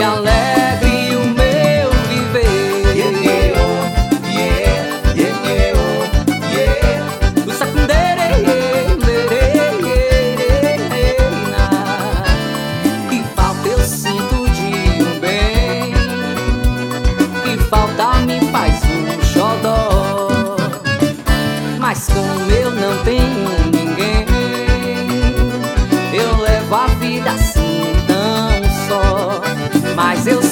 alegre o meu viver. O sacundere, que falta eu sinto de um bem, que falta me faz um xodó. Mas como eu não tenho ninguém, eu levo a vida assim tão só. Mas eu